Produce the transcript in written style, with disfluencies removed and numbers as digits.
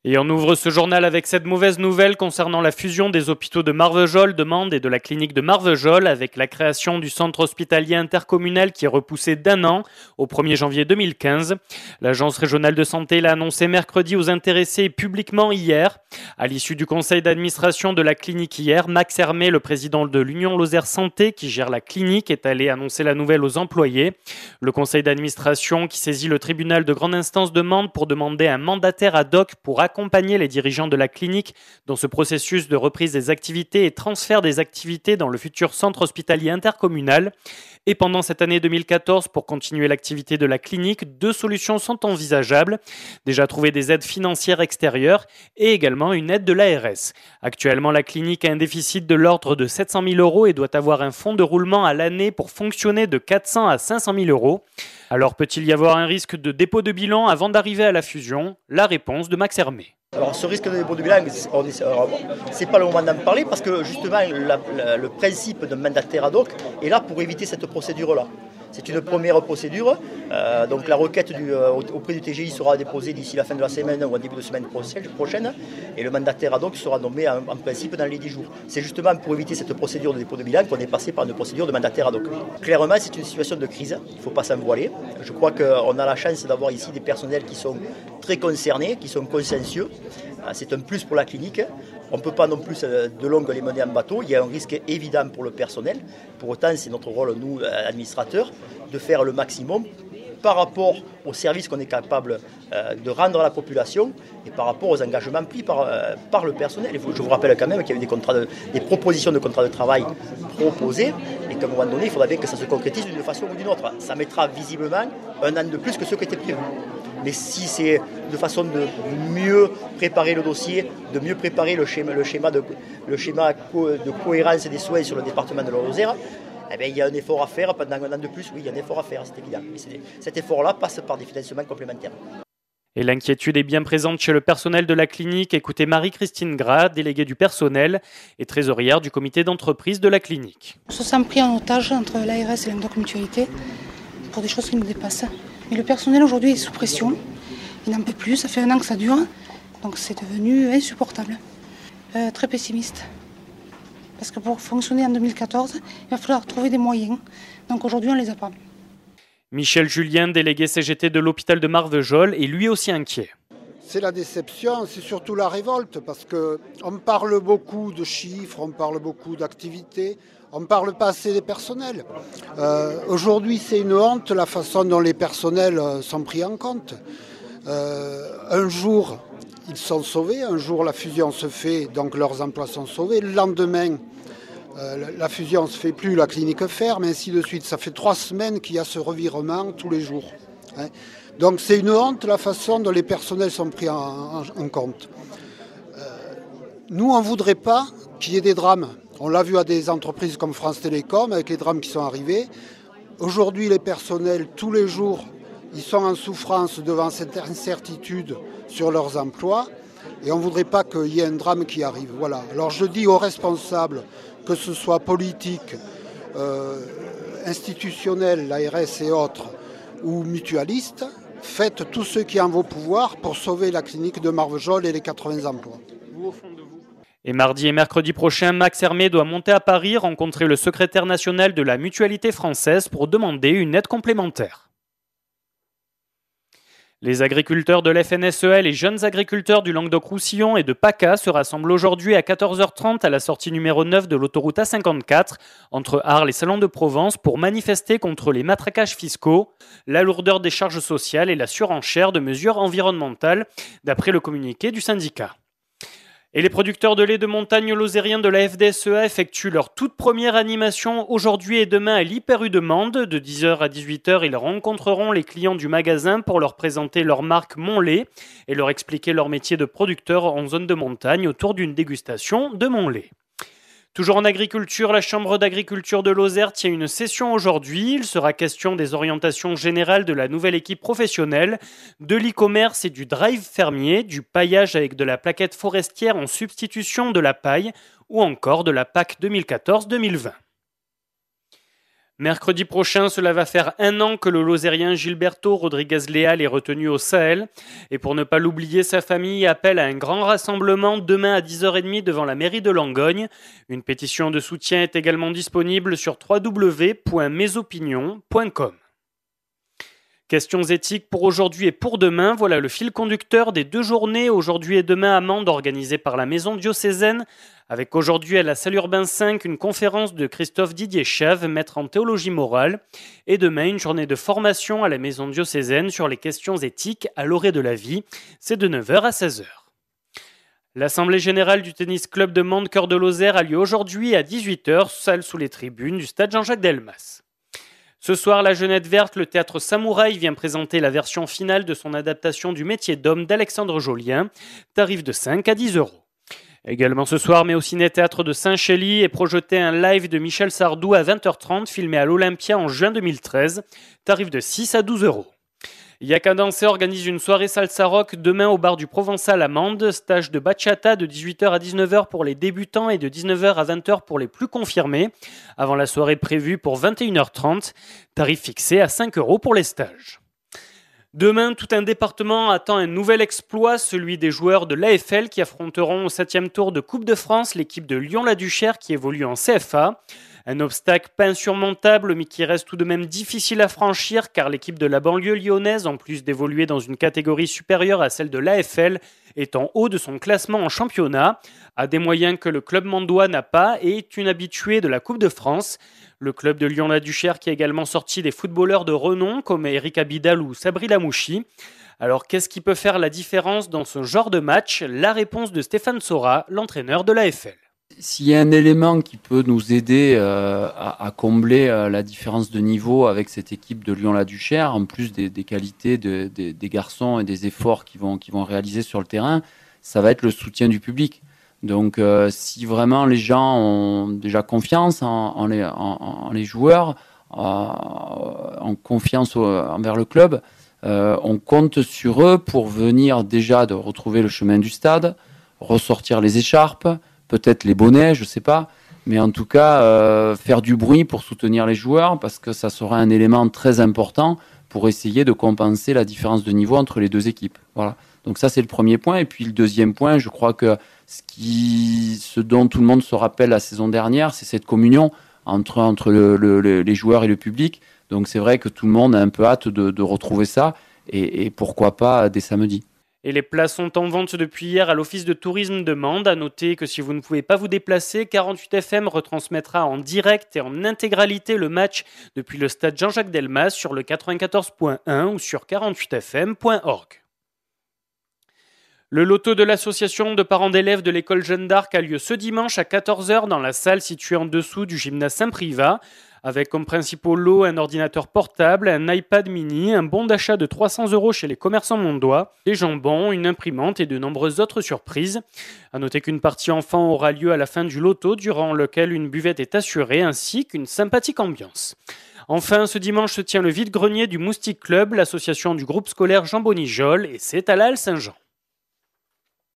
Et on ouvre ce journal avec cette mauvaise nouvelle concernant la fusion des hôpitaux de Marvejols, de Mende et de la clinique de Marvejols avec la création du centre hospitalier intercommunal qui est repoussé d'1 an au 1er janvier 2015. L'agence régionale de santé l'a annoncé mercredi aux intéressés publiquement hier. À l'issue du conseil d'administration de la clinique hier, Max Hermé, le président de l'Union Lozère Santé qui gère la clinique, est allé annoncer la nouvelle aux employés. Le conseil d'administration qui saisit le tribunal de grande instance de Mende pour demander un mandataire ad hoc pour accompagner les dirigeants de la clinique dans ce processus de reprise des activités et transfert des activités dans le futur centre hospitalier intercommunal. Et pendant cette année 2014, pour continuer l'activité de la clinique, 2 solutions sont envisageables. Déjà trouver des aides financières extérieures et également une aide de l'ARS. Actuellement, la clinique a un déficit de l'ordre de 700 000 € et doit avoir un fonds de roulement à l'année pour fonctionner de 400 à 500 000 €. Alors peut-il y avoir un risque de dépôt de bilan avant d'arriver à la fusion ? La réponse de Max Hermé. Alors ce risque de dépôt de bilan, c'est pas le moment d'en parler parce que justement le principe d'un mandataire ad hoc est là pour éviter cette procédure-là. C'est une première procédure, donc la requête auprès du TGI sera déposée d'ici la fin de la semaine ou en début de semaine prochaine et le mandataire ad hoc sera nommé en principe dans les 10 jours. C'est justement pour éviter cette procédure de dépôt de bilan qu'on est passé par une procédure de mandataire ad hoc. Clairement, c'est une situation de crise, il ne faut pas s'en voiler. Je crois qu'on a la chance d'avoir ici des personnels qui sont très concernés, qui sont consciencieux. C'est un plus pour la clinique. On ne peut pas non plus de longue les mener en bateau. Il y a un risque évident pour le personnel. Pour autant, c'est notre rôle, nous, administrateurs, de faire le maximum par rapport aux services qu'on est capable de rendre à la population et par rapport aux engagements pris par le personnel. Je vous rappelle quand même qu'il y a eu des propositions de contrats de travail proposées et qu'à un moment donné, il faudra bien que ça se concrétise d'une façon ou d'une autre. Ça mettra visiblement 1 an de plus que ce qui était prévu. Mais si c'est de façon de mieux préparer le dossier, de mieux préparer le schéma de cohérence des soins sur le département de la Lozère, eh bien, il y a un effort à faire pendant 1 an de plus. Oui, il y a un effort à faire, c'est évident. Mais cet effort-là passe par des financements complémentaires. Et l'inquiétude est bien présente chez le personnel de la clinique. Écoutez Marie-Christine Gras, déléguée du personnel et trésorière du comité d'entreprise de la clinique. On se sent pris en otage entre l'ARS et l'Andoc Mutualité pour des choses qui nous dépassent. Mais le personnel aujourd'hui est sous pression. Il n'en peut plus, ça fait 1 an que ça dure. Donc c'est devenu insupportable. Très pessimiste. Parce que pour fonctionner en 2014, il va falloir trouver des moyens. Donc aujourd'hui, on ne les a pas. Michel Julien, délégué CGT de l'hôpital de Marvejols, est lui aussi inquiet. C'est la déception, c'est surtout la révolte, parce qu'on parle beaucoup de chiffres, on parle beaucoup d'activités, on ne parle pas assez des personnels. Aujourd'hui, c'est une honte la façon dont les personnels sont pris en compte. Un jour, ils sont sauvés, un jour la fusion se fait, donc leurs emplois sont sauvés. Le lendemain, la fusion ne se fait plus, la clinique ferme, ainsi de suite. Ça fait 3 semaines qu'il y a ce revirement tous les jours. Donc c'est une honte la façon dont les personnels sont pris en compte. Nous, on ne voudrait pas qu'il y ait des drames. On l'a vu à des entreprises comme France Télécom, avec les drames qui sont arrivés. Aujourd'hui, les personnels, tous les jours, ils sont en souffrance devant cette incertitude sur leurs emplois. Et on ne voudrait pas qu'il y ait un drame qui arrive. Voilà. Alors je dis aux responsables, que ce soit politique, institutionnel, l'ARS et autres, ou mutualistes, faites tout ce qui est en vos pouvoirs pour sauver la clinique de Marvejols et les 80 emplois. Vous, au fond de vous. Et mardi et mercredi prochain, Max Hermé doit monter à Paris rencontrer le secrétaire national de la Mutualité française pour demander une aide complémentaire. Les agriculteurs de l'FNSEA et les jeunes agriculteurs du Languedoc-Roussillon et de PACA se rassemblent aujourd'hui à 14h30 à la sortie numéro 9 de l'autoroute A54 entre Arles et Salon de Provence pour manifester contre les matraquages fiscaux, la lourdeur des charges sociales et la surenchère de mesures environnementales, d'après le communiqué du syndicat. Et les producteurs de lait de montagne lozériens de la FDSEA effectuent leur toute première animation aujourd'hui et demain à l'Hyper-U de Mende. De 10h à 18h, ils rencontreront les clients du magasin pour leur présenter leur marque Monlait et leur expliquer leur métier de producteur en zone de montagne autour d'une dégustation de Monlait. Toujours en agriculture, la Chambre d'agriculture de Lozère tient une session aujourd'hui. Il sera question des orientations générales de la nouvelle équipe professionnelle, de l'e-commerce et du drive fermier, du paillage avec de la plaquette forestière en substitution de la paille ou encore de la PAC 2014-2020. Mercredi prochain, cela va faire 1 an que le Lozérien Gilberto Rodriguez-Leal est retenu au Sahel. Et pour ne pas l'oublier, sa famille appelle à un grand rassemblement demain à 10h30 devant la mairie de Langogne. Une pétition de soutien est également disponible sur www.mesopinions.com. Questions éthiques pour aujourd'hui et pour demain. Voilà le fil conducteur des 2 journées aujourd'hui et demain à Mende organisées par la Maison diocésaine. Avec aujourd'hui à la Salle Urbain 5 une conférence de Christophe Didier Chave, maître en théologie morale. Et demain une journée de formation à la Maison diocésaine sur les questions éthiques à l'orée de la vie. C'est de 9h à 16h. L'Assemblée générale du tennis club de Mende Cœur de Lozère a lieu aujourd'hui à 18h, salle sous les tribunes du stade Jean-Jacques Delmas. Ce soir, la Jeunette Verte, le théâtre Samouraï vient présenter la version finale de son adaptation du métier d'homme d'Alexandre Jolien, tarif de 5 à 10 euros. Également ce soir, mais au Ciné-Théâtre de Saint-Chély est projeté un live de Michel Sardou à 20h30, filmé à l'Olympia en juin 2013, tarif de 6 à 12 euros. Yaka Dansé organise une soirée salsa rock demain au bar du Provençal à Mende, stage de bachata de 18h à 19h pour les débutants et de 19h à 20h pour les plus confirmés, avant la soirée prévue pour 21h30, tarif fixé à 5 euros pour les stages. Demain, tout un département attend un nouvel exploit, celui des joueurs de l'AFL qui affronteront au 7e tour de Coupe de France l'équipe de Lyon-la-Duchère qui évolue en CFA. Un obstacle pas insurmontable mais qui reste tout de même difficile à franchir car l'équipe de la banlieue lyonnaise, en plus d'évoluer dans une catégorie supérieure à celle de l'AFL, est en haut de son classement en championnat, a des moyens que le club mandois n'a pas et est une habituée de la Coupe de France. Le club de Lyon-la-Duchère qui a également sorti des footballeurs de renom comme Eric Abidal ou Sabri Lamouchi. Alors qu'est-ce qui peut faire la différence dans ce genre de match ? La réponse de Stéphane Sora, l'entraîneur de l'AFL. S'il y a un élément qui peut nous aider à combler la différence de niveau avec cette équipe de Lyon-la-Duchère, en plus des qualités des garçons et des efforts qu'ils vont réaliser sur le terrain, ça va être le soutien du public. Donc si vraiment les gens ont déjà confiance en les joueurs, en confiance envers le club, on compte sur eux pour venir déjà de retrouver le chemin du stade, ressortir les écharpes, peut-être les bonnets, je ne sais pas, mais en tout cas faire du bruit pour soutenir les joueurs parce que ça sera un élément très important pour essayer de compenser la différence de niveau entre les deux équipes. Voilà. Donc ça c'est le premier point. Et puis le deuxième point, je crois que ce dont tout le monde se rappelle la saison dernière, c'est cette communion entre les joueurs et le public. Donc c'est vrai que tout le monde a un peu hâte de retrouver ça et pourquoi pas dès samedi. Et les places sont en vente depuis hier à l'Office de tourisme de Mende. À noter que si vous ne pouvez pas vous déplacer, 48 FM retransmettra en direct et en intégralité le match depuis le stade Jean-Jacques Delmas sur le 94.1 ou sur 48fm.org. Le loto de l'association de parents d'élèves de l'école Jeanne d'Arc a lieu ce dimanche à 14h dans la salle située en dessous du gymnase Saint-Privat, avec comme principaux lots un ordinateur portable, un iPad mini, un bon d'achat de 300 € chez les commerçants mondois, des jambons, une imprimante et de nombreuses autres surprises. À noter qu'une partie enfant aura lieu à la fin du loto, durant lequel une buvette est assurée, ainsi qu'une sympathique ambiance. Enfin, ce dimanche se tient le vide-grenier du Moustique Club, l'association du groupe scolaire Jean Bonijol, et c'est à la Halle Saint-Jean.